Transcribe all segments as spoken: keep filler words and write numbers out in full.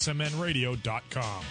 S M N radio dot com.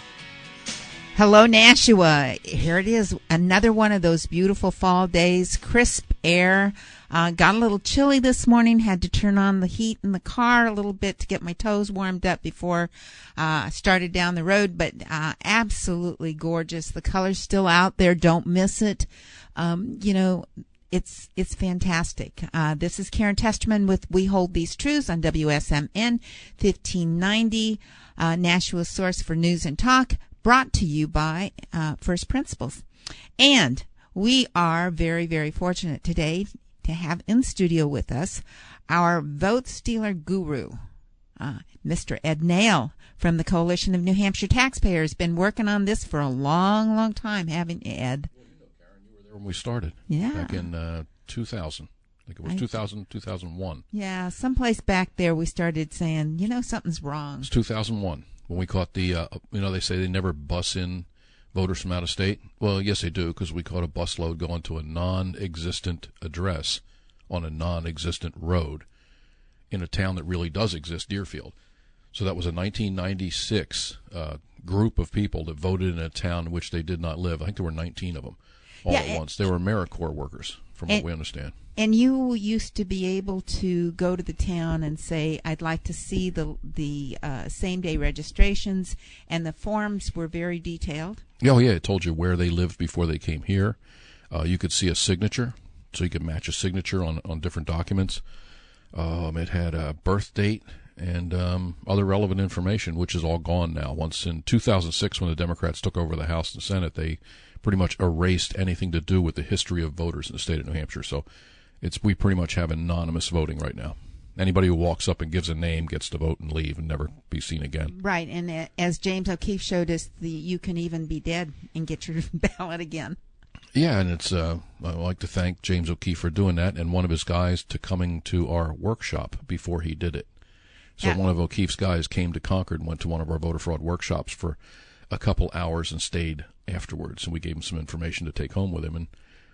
Hello, Nashua. Here it is, another one of those beautiful fall days, crisp air. Uh, got a little chilly this morning, had to turn on the heat in the car a little bit to get my toes warmed up before uh, I started down the road, but uh, absolutely gorgeous. The color's still out there. Don't miss it. Um, you know, it's it's fantastic. Uh, this is Karen Testerman with We Hold These Truths on W S M N fifteen ninety, uh, Nashua's source for news and talk. Brought to you by uh, First Principles. And we are very, very fortunate today to have in studio with us our vote stealer guru, uh, Mister Ed Nail from the Coalition of New Hampshire Taxpayers. Been working on this for a long, long time, haven't you, Ed? Well, you know, Karen, you were there when we started. Yeah. Back in uh, two thousand. I think it was I, two thousand, two thousand one. Yeah, someplace back there we started saying, you know, something's wrong. It was two thousand one. When we caught the, uh, you know, they say they never bus in voters from out of state. Well, yes, they do, because we caught a busload going to a non-existent address on a non-existent road in a town that really does exist, Deerfield. So that was a nineteen ninety-six uh, group of people that voted in a town in which they did not live. I think there were nineteen of them all yeah, at once. They were AmeriCorps workers, from what we understand. And you used to be able to go to the town and say, I'd like to see the the uh, same-day registrations, and the forms were very detailed. Oh, yeah, it told you where they lived before they came here. Uh, you could see a signature, so you could match a signature on, on different documents. Um, it had a birth date and um, other relevant information, which is all gone now. Once in two thousand six, when the Democrats took over the House and Senate, they pretty much erased anything to do with the history of voters in the state of New Hampshire. So it's we pretty much have anonymous voting right now. Anybody who walks up and gives a name gets to vote and leave and never be seen again. Right, and as James O'Keefe showed us, the you can even be dead and get your ballot again. Yeah, and it's uh, I'd like to thank James O'Keefe for doing that, and one of his guys to coming to our workshop before he did it. So yeah. One of O'Keefe's guys came to Concord and went to one of our voter fraud workshops for a couple hours and stayed afterwards, and we gave him some information to take home with him, and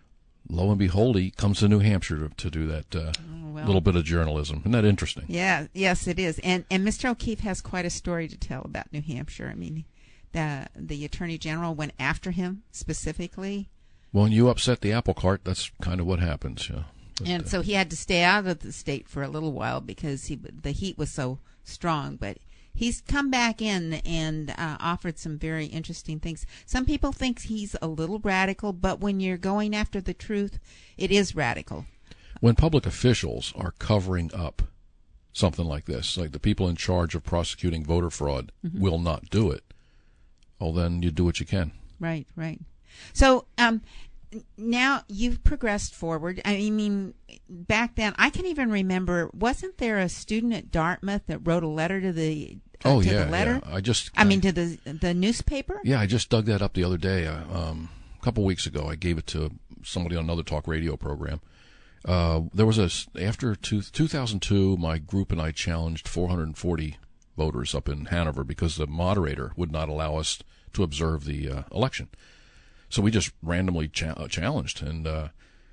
lo and behold, he comes to New Hampshire to, to do that uh, oh, well. little bit of journalism. Isn't that interesting? Yeah, yes, it is. And and Mister O'Keefe has quite a story to tell about New Hampshire. I mean, the the Attorney General went after him specifically. Well, when you upset the apple cart, that's kind of what happens. Yeah. But, and uh, so he had to stay out of the state for a little while because he the heat was so strong. But he's come back in and uh, offered some very interesting things. Some people think he's a little radical, but when you're going after the truth, it is radical. When public officials are covering up something like this, like the people in charge of prosecuting voter fraud mm-hmm. will not do it, well, then you do what you can. Right, right. So um, now you've progressed forward. I mean, back then, I can even remember, wasn't there a student at Dartmouth that wrote a letter to the Uh, oh to yeah, the letter? yeah. I just. I, I mean, to the the newspaper. Yeah, I just dug that up the other day. Uh, um, a couple weeks ago, I gave it to somebody on another talk radio program. Uh, there was a after two, two thousand two, my group and I challenged four hundred forty voters up in Hanover because the moderator would not allow us to observe the uh, election. So we just randomly cha- challenged, and uh,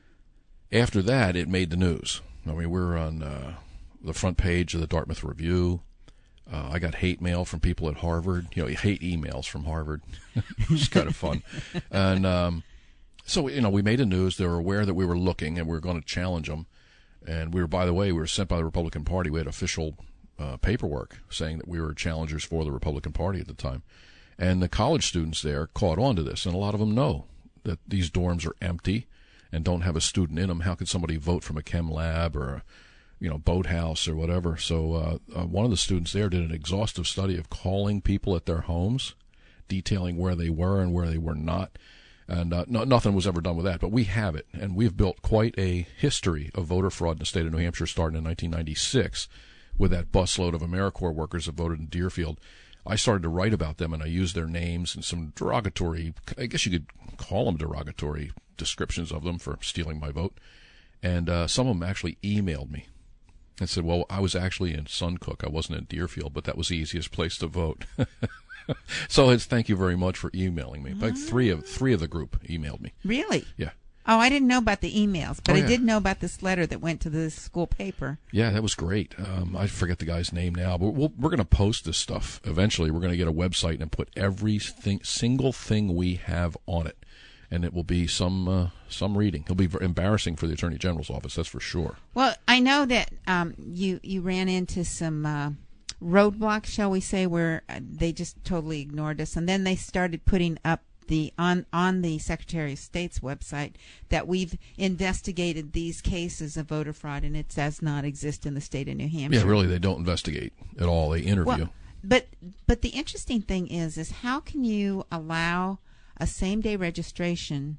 after that, it made the news. I mean, we were on uh, the front page of the Dartmouth Review. Uh, I got hate mail from people at Harvard, you know, hate emails from Harvard, which is kind of fun. And um, so, you know, we made the news. They were aware that we were looking and we were going to challenge them. And we were, by the way, we were sent by the Republican Party. We had official uh, paperwork saying that we were challengers for the Republican Party at the time. And the college students there caught on to this, and a lot of them know that these dorms are empty and don't have a student in them. How could somebody vote from a chem lab or a you know, boathouse or whatever? So uh, uh, one of the students there did an exhaustive study of calling people at their homes, detailing where they were and where they were not. And uh, no, nothing was ever done with that, but we have it. And we've built quite a history of voter fraud in the state of New Hampshire starting in nineteen ninety-six with that busload of AmeriCorps workers that voted in Deerfield. I started to write about them, and I used their names and some derogatory, I guess you could call them derogatory descriptions of them for stealing my vote. And uh, some of them actually emailed me and said, well, I was actually in Suncook. I wasn't in Deerfield, but that was the easiest place to vote. So it's thank you very much for emailing me. In fact, three of three of the group emailed me. Really? Yeah. Oh, I didn't know about the emails, but Oh, I yeah. did know about this letter that went to the school paper. Yeah, that was great. Um, I forget the guy's name now, but we'll, we're going to post this stuff eventually. We're going to get a website and put every thing, single thing we have on it, and it will be some uh, some reading. It'll be very embarrassing for the Attorney General's office, that's for sure. Well, I know that um, you you ran into some uh, roadblocks, shall we say, where uh, they just totally ignored us, and then they started putting up the on on the Secretary of State's website that we've investigated these cases of voter fraud, and it does not exist in the state of New Hampshire. Yeah, really, they don't investigate at all. They interview. Well, but but the interesting thing is is how can you allow a same day registration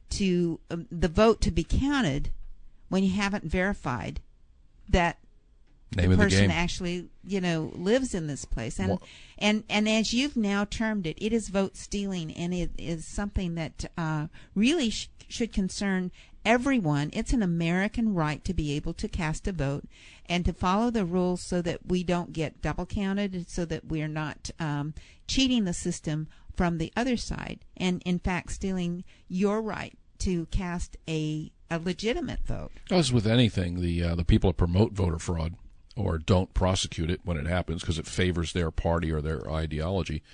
to um, the vote to be counted when you haven't verified that Name the of the person game. actually, you know, lives in this place, and Well- and and as you've now termed it, it is vote stealing, and it is something that uh, really sh- should concern everyone. It's an American right to be able to cast a vote and to follow the rules so that we don't get double counted, so that we're not um, cheating the system from the other side, and in fact stealing your right to cast a a legitimate vote. As with anything, the uh, the people that promote voter fraud or don't prosecute it when it happens because it favors their party or their ideology,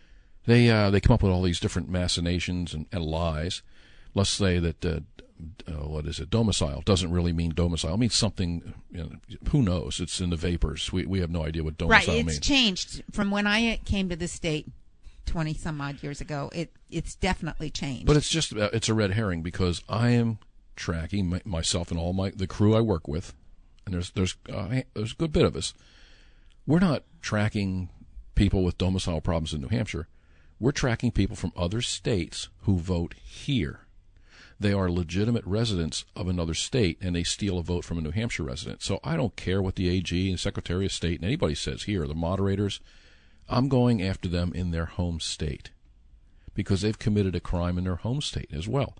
they uh, they come up with all these different machinations and, and lies. Let's say that uh, uh, what is it? Domicile doesn't really mean domicile. It means something. You know, who knows? It's in the vapors. We we have no idea what domicile Right, it's means. changed from when I came to the state twenty some odd years ago. It it's definitely changed. But it's just uh, it's a red herring because I am tracking my, myself and all my the crew I work with, and there's there's uh, there's a good bit of us. We're not tracking people with domicile problems in New Hampshire. We're tracking people from other states who vote here. They are legitimate residents of another state, and they steal a vote from a New Hampshire resident. So I don't care what the A G and Secretary of State and anybody says here, the moderators. I'm going after them in their home state because they've committed a crime in their home state as well.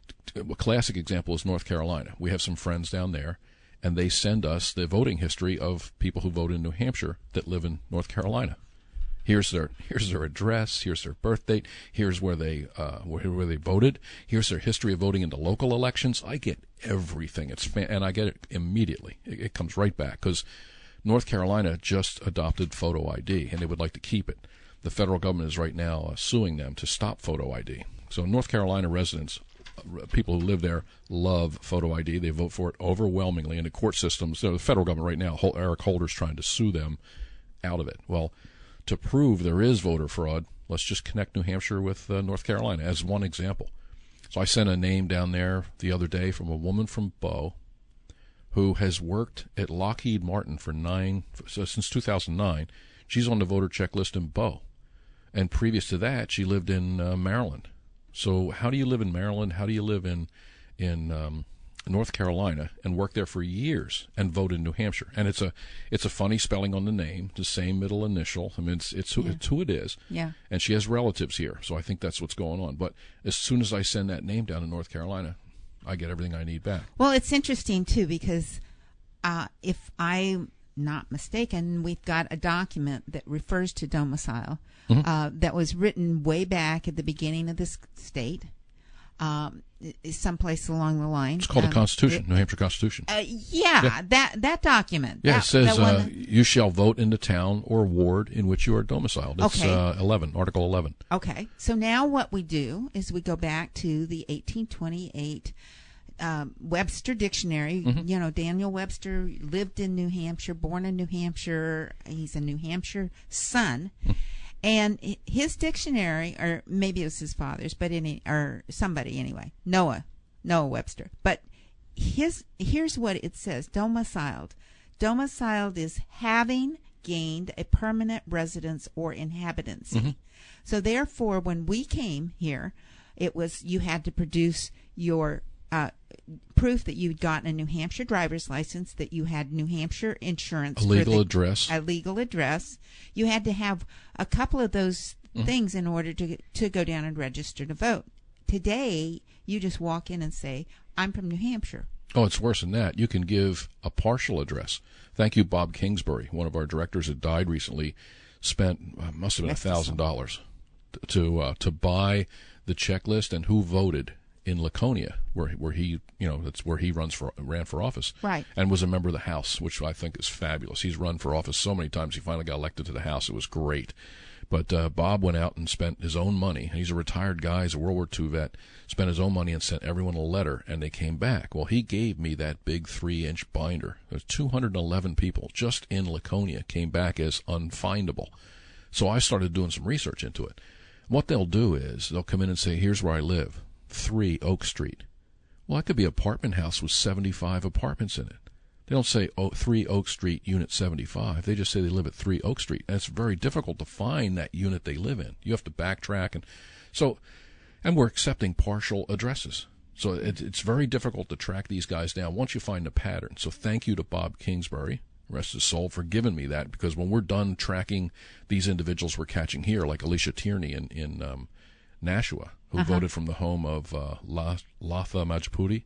A classic example is North Carolina. We have some friends down there, and they send us the voting history of people who vote in New Hampshire that live in North Carolina. Here's their here's their address. Here's their birth date. Here's where they uh, where, where they voted. Here's their history of voting in the local elections. I get everything. It's fan- and I get it immediately. It, it comes right back because North Carolina just adopted photo I D, and they would like to keep it. The federal government is right now uh, suing them to stop photo I D. So North Carolina residents, uh, people who live there, love photo I D. They vote for it overwhelmingly in the court systems. So the federal government right now, Hol- Eric Holder's trying to sue them out of it. Well, to prove there is voter fraud, let's just connect New Hampshire with uh, North Carolina as one example. So I sent a name down there the other day from a woman from Bow who has worked at Lockheed Martin for nine since two thousand nine. She's on the voter checklist in Bow. And previous to that, she lived in uh, Maryland. So how do you live in Maryland? How do you live in in um, North Carolina and work there for years and vote in New Hampshire? And it's a it's a funny spelling on the name, the same middle initial. I mean, it's it's who, Yeah. it's who it is. Yeah. And she has relatives here, so I think that's what's going on. But as soon as I send that name down to North Carolina, I get everything I need back. Well, it's interesting, too, because uh, if I'm not mistaken, we've got a document that refers to domicile Mm-hmm. uh, that was written way back at the beginning of this state, um, someplace along the line. It's called um, the Constitution, it- New Hampshire Constitution. uh, yeah, Yeah. that that document. Yeah, that, it says that one uh, that- you shall vote in the town or ward in which you are domiciled. It's Okay. uh, eleven, Article eleven. Okay, so now what we do is we go back to the eighteen twenty-eight um, Webster Dictionary. Mm-hmm. You know, Daniel Webster lived in New Hampshire, born in New Hampshire. He's a New Hampshire son. And hi- his dictionary, or maybe it was his father's, but any or somebody anyway, Noah, Noah Webster. But his here's what it says: domiciled. Domiciled is having gained a permanent residence or inhabitancy. So therefore, when we came here, it was you had to produce your uh, proof that you'd gotten a New Hampshire driver's license, that you had New Hampshire insurance, A for legal the- address. a legal address. You had to have a couple of those things in order to to go down and register to vote. Today, you just walk in and say, "I'm from New Hampshire." Oh, it's worse than that. You can give a partial address. Thank you, Bob Kingsbury, one of our directors that died recently, spent uh, must have been a Rest his thousand dollars to uh, to buy the checklist and who voted in Laconia, where where he, you know, that's where he runs for ran for office, right, and was a member of the House, which I think is fabulous. He's run for office so many times. He finally got elected to the House. It was great. But uh, Bob went out and spent his own money. He's a retired guy. He's a World War Two vet. Spent his own money and sent everyone a letter, and they came back. Well, he gave me that big three-inch binder. There's two hundred eleven people just in Laconia came back as unfindable. So I started doing some research into it. What they'll do is they'll come in and say, here's where I live, three Oak Street. Well, that could be an apartment house with seventy-five apartments in it. They don't say oh, three Oak Street, Unit seventy-five. They just say they live at three Oak Street. And it's very difficult to find that unit they live in. You have to backtrack. And so, and we're accepting partial addresses. So it, it's very difficult to track these guys down once you find a pattern. So thank you to Bob Kingsbury, rest his soul, for giving me that, because when we're done tracking these individuals we're catching here, like Alicia Tierney in, in um, Nashua, who uh-huh. voted from the home of uh, La, Latha Majapudi.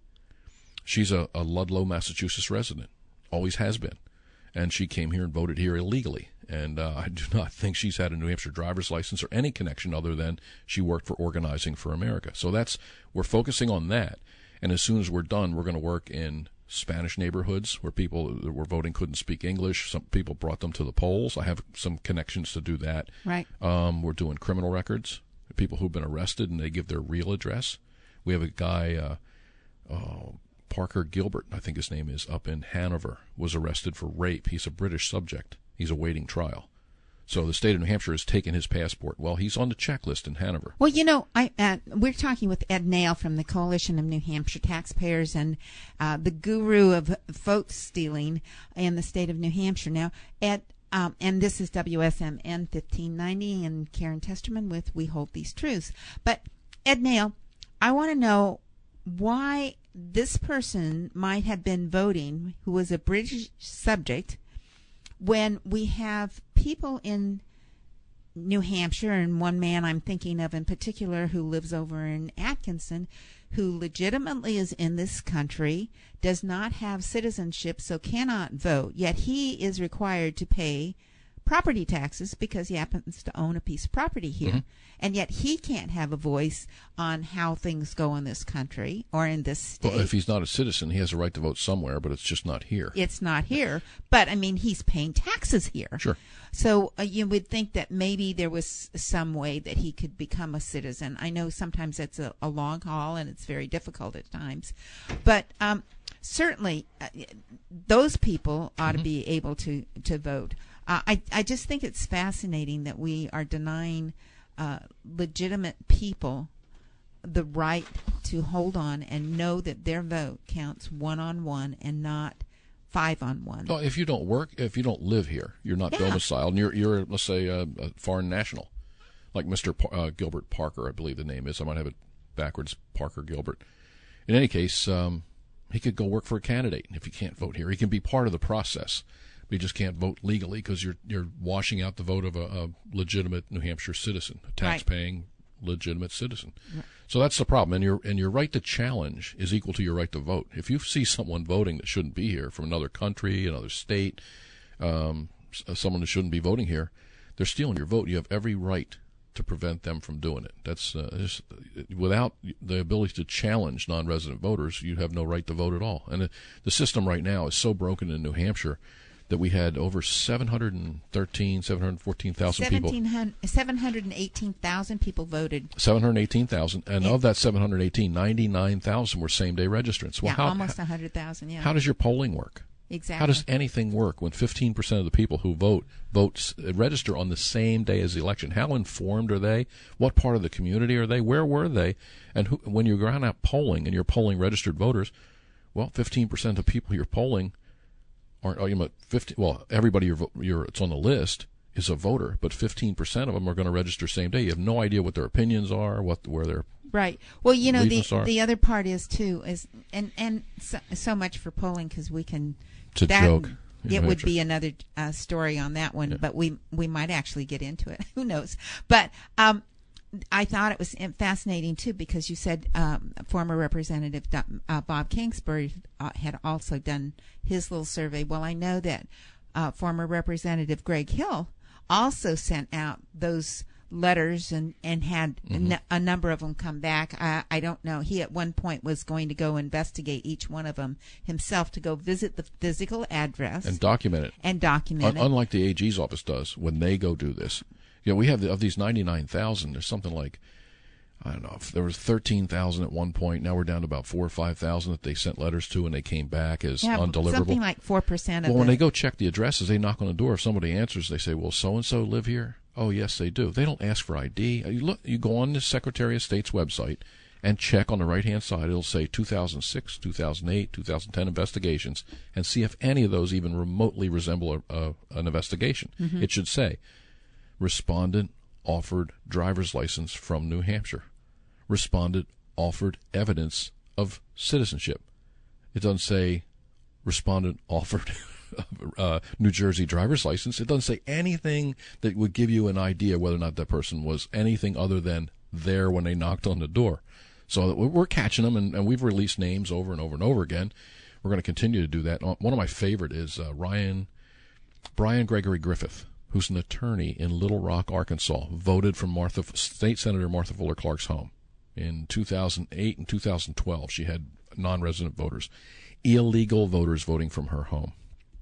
She's a, a Ludlow, Massachusetts resident, always has been, and she came here and voted here illegally. And uh, I do not think she's had a New Hampshire driver's license or any connection other than she worked for Organizing for America. So that's we're focusing on that. And as soon as we're done, we're going to work in Spanish neighborhoods where people that were voting couldn't speak English. Some people brought them to the polls. I have some connections to do that. Right. Um, we're doing criminal records, people who've been arrested, and they give their real address. We have a guy. Uh, uh, Parker Gilbert, I think his name is, up in Hanover, was arrested for rape. He's a British subject. He's awaiting trial. So the state of New Hampshire has taken his passport. Well, he's on the checklist in Hanover. Well, you know, I uh, we're talking with Ed Nail from the Coalition of New Hampshire Taxpayers and uh, the guru of vote stealing in the state of New Hampshire. Now, Ed, um, and this is W S M N fifteen ninety and Karen Testerman with We Hold These Truths. But, Ed Nail, I want to know why this person might have been voting who was a British subject when we have people in New Hampshire, and one man I'm thinking of in particular who lives over in Atkinson, who legitimately is in this country, does not have citizenship, so cannot vote, yet he is required to pay property taxes because he happens to own a piece of property here. Mm-hmm. And yet he can't have a voice on how things go in this country or in this state. Well, if he's not a citizen, he has a right to vote somewhere, but it's just not here. It's not here. But, I mean, he's paying taxes here. Sure. So uh, you would think that maybe there was some way that he could become a citizen. I know sometimes it's a, a long haul and it's very difficult at times. But um, certainly uh, those people ought mm-hmm. to be able to, to vote. Uh, I, I just think it's fascinating that we are denying uh, legitimate people the right to hold on and know that their vote counts one-on-one and not five-on-one. Well, if you don't work, if you don't live here, you're not yeah. domiciled, and you're, you're let's say, a, a foreign national, like Mister Pa- uh, Gilbert Parker, I believe the name is. I might have it backwards, Parker Gilbert. In any case, um, he could go work for a candidate if he can't vote here. He can be part of the process. You just can't vote legally because you're you're washing out the vote of a, a legitimate New Hampshire citizen, a tax-paying right. legitimate citizen. Right. So that's the problem. And your and your right to challenge is equal to your right to vote. If you see someone voting that shouldn't be here from another country, another state, um, someone that shouldn't be voting here, they're stealing your vote. You have every right to prevent them from doing it. That's uh, just, without the ability to challenge non-resident voters, you have no right to vote at all. And the, the system right now is so broken in New Hampshire that we had over seven hundred thirteen, seven hundred fourteen thousand people. seven hundred eighteen thousand people voted. seven hundred eighteen thousand, and yeah. of that seven hundred eighteen, ninety-nine thousand were same-day registrants. Well, yeah, how, almost one hundred thousand, yeah. How does your polling work? Exactly. How does anything work when fifteen percent of the people who vote vote register on the same day as the election? How informed are they? What part of the community are they? Where were they? And who, when you're going out polling and you're polling registered voters, well, fifteen percent of people you're polling aren't, oh, you know, fifty, well, everybody you're, you're, it's on the list is a voter, but fifteen percent of them are going to register same day. You have no idea what their opinions are, what where their right. Well, you know, the are. the other part is too is and and so, so much for polling because we can. It's a that, joke. It would be another uh, story on that one, yeah. but we we might actually get into it. Who knows? But um, I thought it was fascinating too because you said um, former Representative uh, Bob Kingsbury uh, had also done his little survey. Well, I know that uh, former Representative Greg Hill also sent out those letters and, and had Mm-hmm. a, n- a number of them come back. I, I don't know. He at one point was going to go investigate each one of them himself to go visit the physical address And document it. and document Un- it. unlike the A G's office does when they go do this. You know, we have the, of these ninety-nine thousand, there's something like, I don't know, if there was thirteen thousand at one point. Now we're down to about four or five thousand that they sent letters to and they came back as yeah, undeliverable. something like four percent of Well, when the, they go check the addresses, they knock on the door. If somebody answers, they say, well, so-and-so live here? Oh, yes, they do. They don't ask for I D. You look, you go on the Secretary of State's website and check on the right-hand side. It'll say two thousand six, two thousand eight, two thousand ten investigations, and see if any of those even remotely resemble a, a, an investigation. Mm-hmm. It should say, respondent offered driver's license from New Hampshire. Respondent offered evidence of citizenship. It doesn't say respondent offered uh, New Jersey driver's license. It doesn't say anything that would give you an idea whether or not that person was anything other than there when they knocked on the door. So we're catching them, and, and we've released names over and over and over again. We're going to continue to do that. One of my favorite is uh, Ryan Brian Gregory Griffith, who's an attorney in Little Rock, Arkansas, voted from Martha State Senator Martha Fuller Clark's home. In two thousand eight and two thousand twelve, she had non-resident voters, illegal voters voting from her home.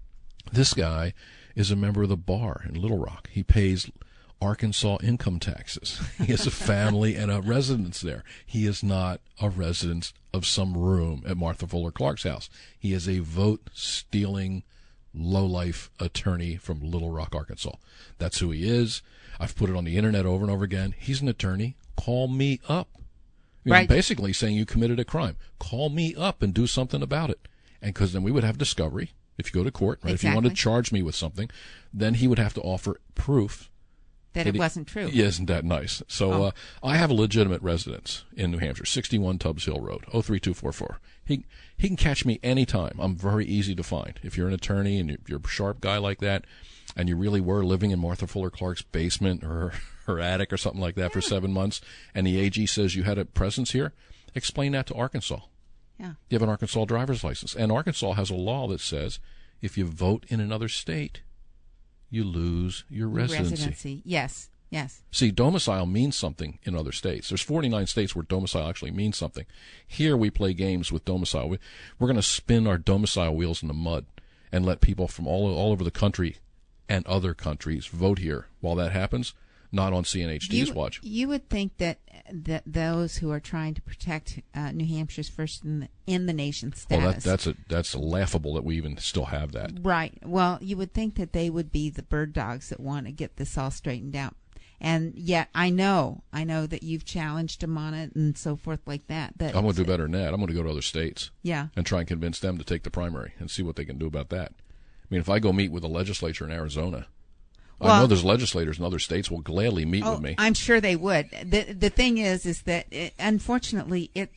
This guy is a member of the bar in Little Rock. He pays Arkansas income taxes. He has a family and a residence there. He is not a resident of some room at Martha Fuller Clark's house. He is a vote-stealing, low-life attorney from Little Rock, Arkansas. That's who he is. I've put it on the internet over and over again. He's an attorney. Call me up. You know, Right. basically saying you committed a crime. Call me up and do something about it. And because then we would have discovery. If you go to court, right? If you wanted to Exactly. charge me with something, then he would have to offer proof that that it he- wasn't true. Yeah, isn't that nice? So Oh. uh, I have a legitimate residence in New Hampshire, sixty-one Tubbs Hill Road, oh three two four four. He he can catch me anytime. I'm very easy to find. If you're an attorney and you're, you're a sharp guy like that, and you really were living in Martha Fuller Clark's basement or her attic or something like that for seven months, and the A G says you had a presence here, explain that to Arkansas. Yeah. You have an Arkansas driver's license. And Arkansas has a law that says if you vote in another state, you lose your residency. Residency. Yes. Yes. See, domicile means something in other states. There's forty-nine states where domicile actually means something. Here we play games with domicile. We, we're going to spin our domicile wheels in the mud and let people from all all over the country and other countries vote here. While that happens, not on C N H D's you, watch. You would think that that those who are trying to protect uh, New Hampshire's first in the, in the nation Well, status. that, that's a that's laughable that we even still have that. Right. Well, you would think that they would be the bird dogs that want to get this all straightened out. And yet, I know, I know that you've challenged them on it and so forth like that. That I'm going to do better than that. I'm going to go to other states Yeah. and try and convince them to take the primary and see what they can do about that. I mean, if I go meet with the legislature in Arizona, I Well- know there's legislators in other states will gladly meet Oh, with me. I'm sure they would. the The thing is, is that it, unfortunately, it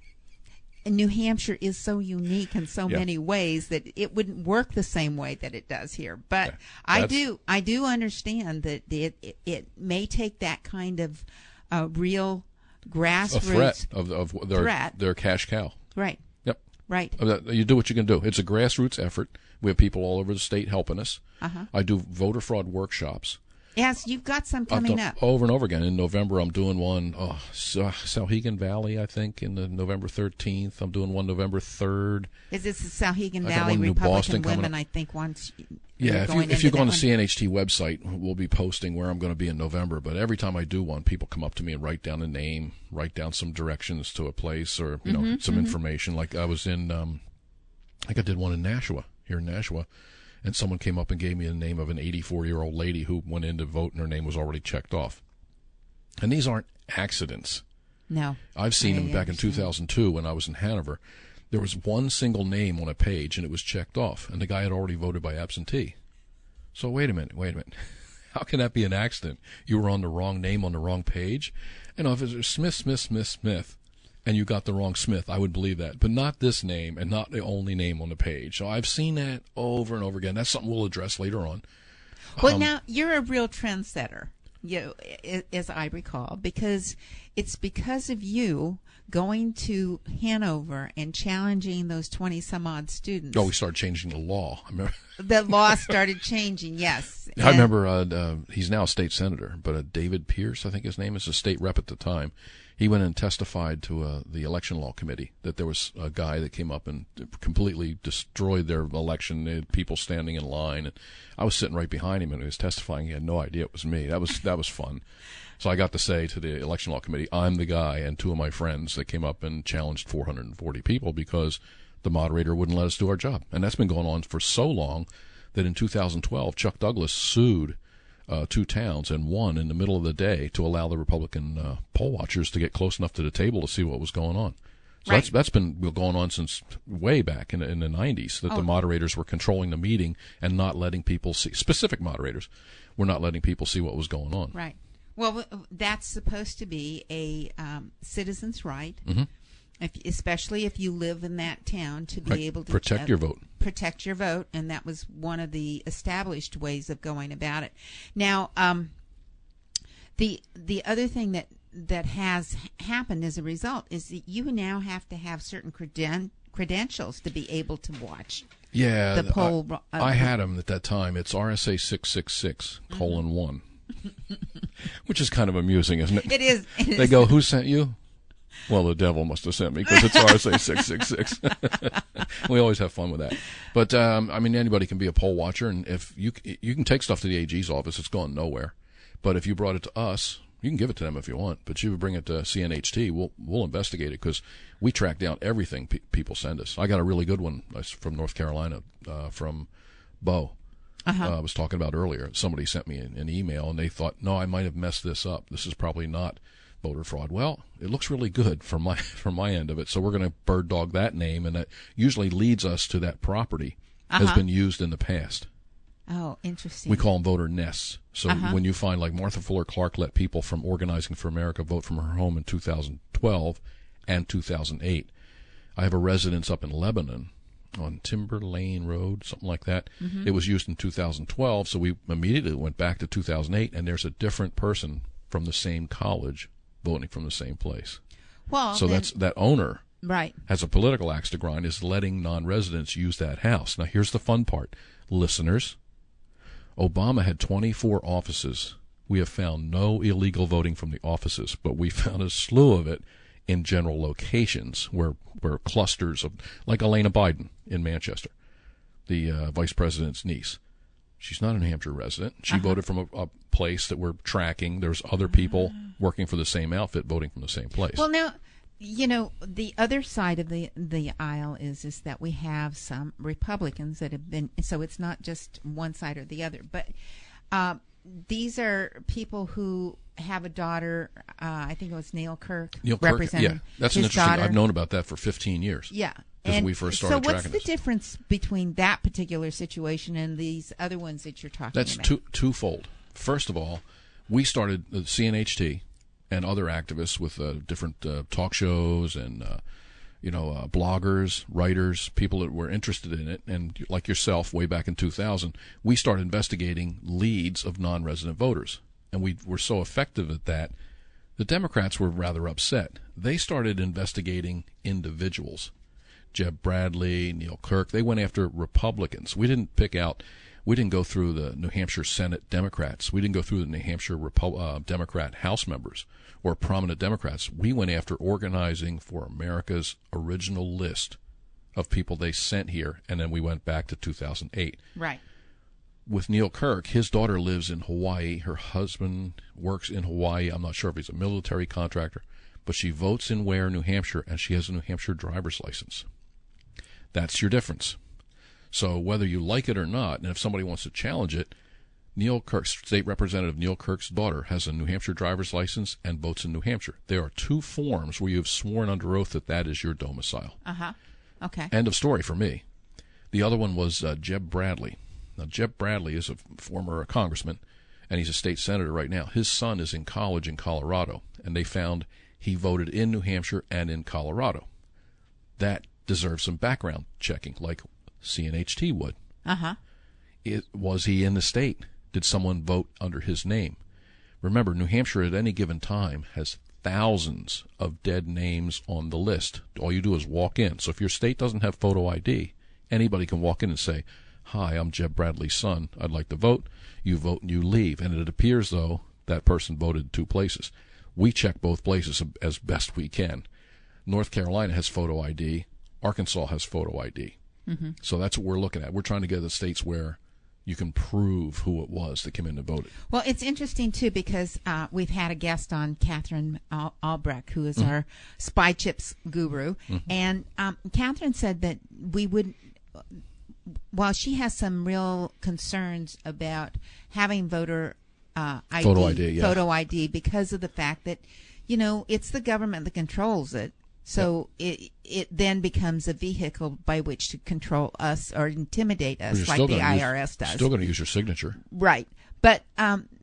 New Hampshire is so unique in so Yeah. many ways that it wouldn't work the same way that it does here. But Yeah, I that's- do, I do understand that it it, it may take that kind of uh, real A grassroots threat of of their threat. their cash cow. Right, Yep. right. Uh, You do what you can do. It's a grassroots effort. We have people all over the state helping us. Uh-huh. I do voter fraud workshops. Yes, you've got some I've coming done up. over and over again. In November, I'm doing one, oh, Sa- Sauhegan Valley, I think, in the November thirteenth. I'm doing one November third. Is this the Sauhegan I got Valley one in New Republican Boston coming Women? up. I think once. Yeah, if you, if into you go that on the one. C N H T website, we'll be posting where I'm going to be in November. But every time I do one, people come up to me and write down a name, write down some directions to a place, or you know, Mm-hmm, some information. Like I was in, um, I think I did one in Nashua, here in Nashua, and someone came up and gave me the name of an eighty-four-year-old lady who went in to vote, and her name was already checked off. And these aren't accidents. No. I've seen I them back in two understand. thousand two when I was in Hanover. There was one single name on a page, and it was checked off, and the guy had already voted by absentee. So wait a minute, wait a minute. How can that be an accident? You were on the wrong name on the wrong page? And if it's Smith, Smith, Smith, Smith, and you got the wrong Smith, I would believe that. But not this name, and not the only name on the page. So I've seen that over and over again. That's something we'll address later on. Well, Um, now you're a real trendsetter. you know, i- as I recall, because it's because of you going to Hanover and challenging those twenty some odd students. Oh, we started changing the law. I remember. The law started changing, yes. I remember uh, uh, he's now a state senator, but uh, David Pierce, I think his name is, a state rep at the time. He went and testified to uh, the election law committee that there was a guy that came up and completely destroyed their election. They had people standing in line, and I was sitting right behind him, and he was testifying. He had no idea it was me. That was that was fun. So I got to say to the election law committee, I'm the guy, and two of my friends that came up and challenged four hundred forty people because the moderator wouldn't let us do our job. And that's been going on for so long that in two thousand twelve, Chuck Douglas sued uh, two towns and won in the middle of the day to allow the Republican uh, poll watchers to get close enough to the table to see what was going on. So Right. that's that's been going on since way back in, in the nineties, that Oh. the moderators were controlling the meeting and not letting people see, specific moderators were not letting people see what was going on. Right. Well, w- that's supposed to be a um, citizen's right, Mm-hmm. if, especially if you live in that town, to be Right. able to Protect uh, your vote. Protect your vote, and that was one of the established ways of going about it. Now, um, the the other thing that that has happened as a result is that you now have to have certain creden- credentials to be able to watch. Yeah, The poll, I, uh, I had them at that time. It's R S A six six six colon one, which is kind of amusing, isn't it? It is. It is. They go, "Who sent you?" Well, the devil must have sent me because it's R S A six six six. We always have fun with that. But um, I mean, anybody can be a poll watcher, and if you you can take stuff to the A G's office, it's going nowhere. But if you brought it to us, you can give it to them if you want. But you bring it to C N H T, we'll we'll investigate it because we track down everything pe- people send us. I got a really good one from North Carolina, uh, from Bo. Uh-huh. Uh, I was talking about earlier. Somebody sent me an, an email, and they thought, no, I might have messed this up. This is probably not voter fraud. Well, it looks really good from my from my end of it. So we're going to bird dog that name, and that usually leads us to that property has Uh-huh. been used in the past. Oh, interesting. We call them voter nests. So Uh-huh. when you find like Martha Fuller Clark let people from Organizing for America vote from her home in two thousand twelve and two thousand eight. I have a residence up in Lebanon on Timber Lane Road, something like that. Mm-hmm. It was used in two thousand twelve, so we immediately went back to two thousand eight, and there's a different person from the same college voting from the same place. well, So then- that's that owner right. has a political axe to grind, is letting non-residents use that house. Now, here's the fun part. Listeners, Obama had twenty-four offices. We have found no illegal voting from the offices, but we found a slew of it in general locations where, where clusters of, like Elena Biden in Manchester, the uh, vice president's niece. She's not a New Hampshire resident. She Uh-huh. voted from a, a place that we're tracking. There's other people working for the same outfit voting from the same place. Well, now, you know, the other side of the the aisle is is that we have some Republicans that have been, so it's not just one side or the other, but uh, these are people who have a daughter. Uh, I think it was Neil Kirk, Neil Kirk, representing yeah, that's his an interesting. daughter. I've known about that for fifteen years. Yeah. Because And we first so started what's tracking the this. difference between that particular situation and these other ones that you're talking That's about? two, twofold. First of all, we started the C N H T and other activists with uh, different uh, talk shows and uh, you know uh, bloggers, writers, people that were interested in it, and like yourself, way back in two thousand, we started investigating leads of non-resident voters, and we were so effective at that. The Democrats were rather upset. They started investigating individuals. Jeb Bradley, Neil Kirk, they went after Republicans. We didn't pick out, we didn't go through the New Hampshire Senate Democrats. We didn't go through the New Hampshire Repu- uh, Democrat House members or prominent Democrats. We went after Organizing for America's original list of people they sent here, and then we went back to two thousand eight. Right. With Neil Kirk, his daughter lives in Hawaii. Her husband works in Hawaii. I'm not sure if he's a military contractor, but she votes in Ware, New Hampshire, and she has a New Hampshire driver's license. That's your difference. So whether you like it or not, and if somebody wants to challenge it, Neil Kirk, State Representative Neil Kirk's daughter, has a New Hampshire driver's license and votes in New Hampshire. There are two forms where you have sworn under oath that that is your domicile. Uh-huh. Okay. End of story for me. The other one was uh, Jeb Bradley. Now, Jeb Bradley is a former congressman, and he's a state senator right now. His son is in college in Colorado, and they found he voted in New Hampshire and in Colorado. That deserves some background checking, like C N H T would. Uh-huh. It, was he in the state? Did someone vote under his name? Remember, New Hampshire at any given time has thousands of dead names on the list. All you do is walk in. So if your state doesn't have photo I D, anybody can walk in and say, "Hi, I'm Jeb Bradley's son. I'd like to vote." You vote and you leave. And it appears, though, that person voted two places. We check both places as best we can. North Carolina has photo I D. Arkansas has photo I D. Mm-hmm. So that's what we're looking at. We're trying to get the states where you can prove who it was that came in and voted. Well, it's interesting, too, because uh, we've had a guest on, Catherine Al- Albrecht, who is mm-hmm. our spy chips guru. Mm-hmm. And um, Catherine said that we would, while she has some real concerns about having voter uh, I D, photo I D, yeah. photo I D, because of the fact that, you know, it's the government that controls it. So yep. it it then becomes a vehicle by which to control us or intimidate us, like the I R S use, does. Still going to use your signature, right? But um,